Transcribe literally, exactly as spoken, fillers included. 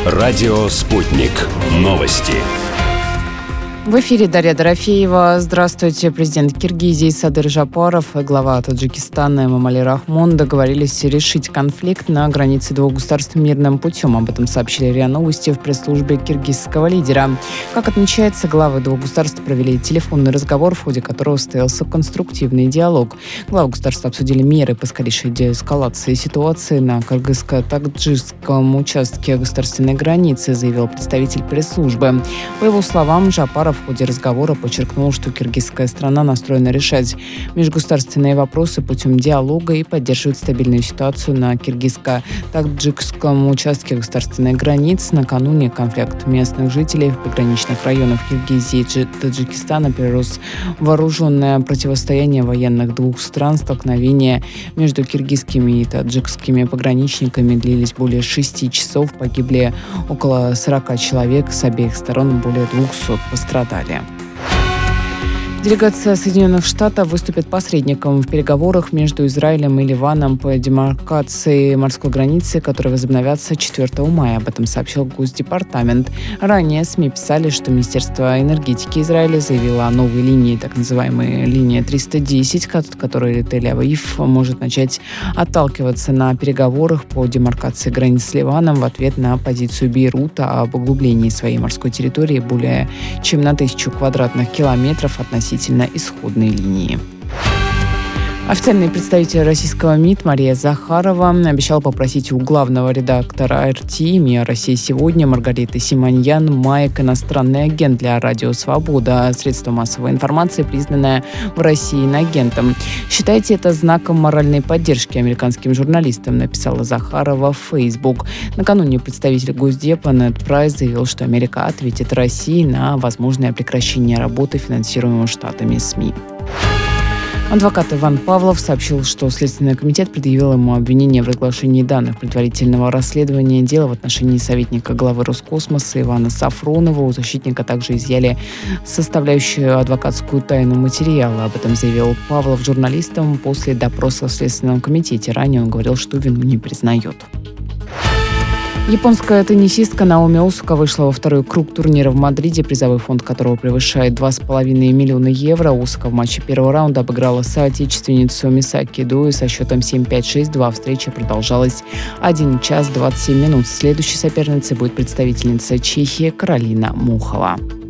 Радио «Спутник». Новости. В эфире Дарья Дорофеева. Здравствуйте. Президент Киргизии Садыр Жапаров и глава Таджикистана Эмомали Рахмон договорились решить конфликт на границе двух государств мирным путем. Об этом сообщили РИА Новости в пресс-службе киргизского лидера. Как отмечается, главы двух государств провели телефонный разговор, в ходе которого состоялся конструктивный диалог. Главы государств обсудили меры по скорейшей деэскалации ситуации на кыргызско-таджикском участке государственной границы, заявил представитель пресс-службы. По его словам, Жапаров в ходе разговора подчеркнул, что киргизская страна настроена решать межгосударственные вопросы путем диалога и поддерживает стабильную ситуацию на киргизско-таджикском участке государственной границы. Накануне конфликт местных жителей в пограничных районах Киргизии и Таджикистана перерос в вооруженное противостояние военных двух стран. Столкновения между киргизскими и таджикскими пограничниками длились более шести часов. Погибли около сорока человек, с обеих сторон более двухсот пострадали. Делегация Соединенных Штатов выступит посредником в переговорах между Израилем и Ливаном по демаркации морской границы, которые возобновятся четвёртого мая. Об этом сообщил Госдепартамент. Ранее СМИ писали, что Министерство энергетики Израиля заявило о новой линии, так называемой линии триста десять, от которой Тель-Авив может начать отталкиваться на переговорах по демаркации границ с Ливаном в ответ на позицию Бейрута об углублении своей морской территории более чем на тысячу квадратных километров относительно исходной линии. Официальный представитель российского МИД Мария Захарова обещала попросить у главного редактора эр тэ МИА «Россия сегодня» Маргариты Симоньян маек «Иностранный агент» для радио «Свобода», средство массовой информации, признанное в России иноагентом. «Считайте это знаком моральной поддержки американским журналистам», написала Захарова в Facebook. Накануне представитель Госдепа Нед Прайс заявил, что Америка ответит России на возможное прекращение работы финансируемого Штатами СМИ. Адвокат Иван Павлов сообщил, что Следственный комитет предъявил ему обвинение в разглашении данных предварительного расследования дела в отношении советника главы Роскосмоса Ивана Сафронова. У защитника также изъяли составляющую адвокатскую тайну материала. Об этом заявил Павлов журналистам после допроса в Следственном комитете. Ранее он говорил, что вину не признает. Японская теннисистка Наоми Осака вышла во второй круг турнира в Мадриде, призовой фонд которого превышает два с половиной миллиона евро. Осака в матче первого раунда обыграла соотечественницу Мисаки Дуи со счетом семь пять шесть два. Встреча продолжалась один час двадцать семь минут. Следующей соперницей будет представительница Чехии Каролина Мухова.